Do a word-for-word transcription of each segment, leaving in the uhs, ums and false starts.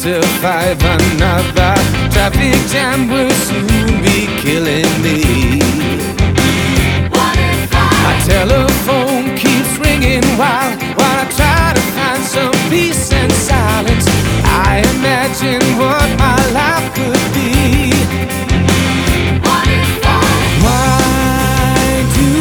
till five. Another traffic jam will soon be killing me. What if I My telephone keeps ringing while while I try to find some peace and silence. I imagine what my life could be. What if I Why do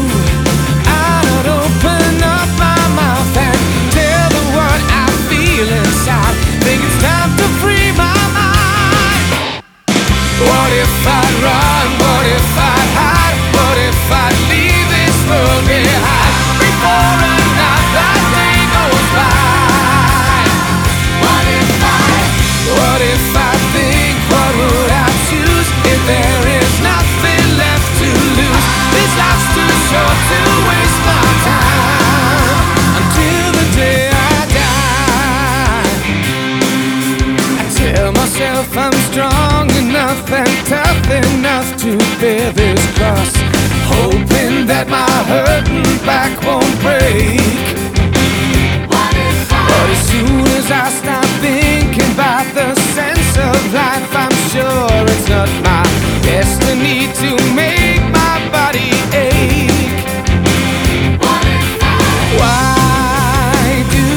I not open up my mouth and tell the world I feel inside? Think it's time to free my mind. What if I run? What if I hide? What if I leave this world behind before another day goes by? What if I What if I think? What would I choose if there is nothing left to lose? This life's too short to waste my time until the day I die. I tell myself I'm strong enough and tough enough to bear this cross, hoping that my hurting back won't break. What if I But as soon as I start thinking about the sense of life, I'm sure it's not my destiny to make my body ache. What if I Why do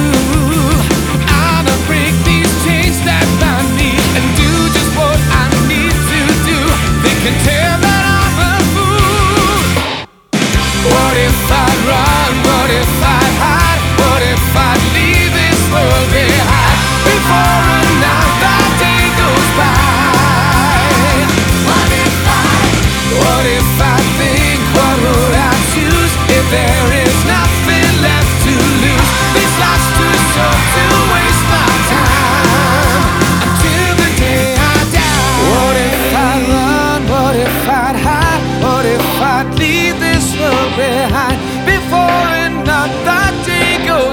I not break these chains that bind me and do just what I need to do? They can tell that I'm a fool. What if I run? What if I hide? What if I leave this world behind before another day goes by? What if I What if I think? What would I choose if there is nothing left to lose? This life's too short to waste my time until the day I die. What if I run? What if I'd hide? What if I'd leave this world behind before another day goes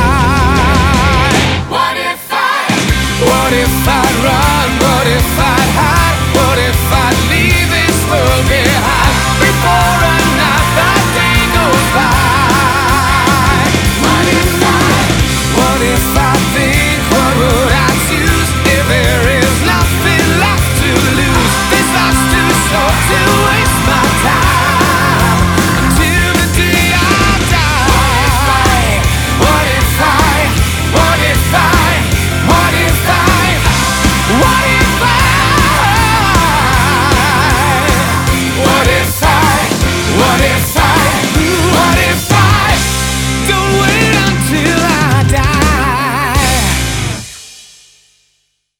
by? What if I What if I run? What if I hide? What if I leave this world behind before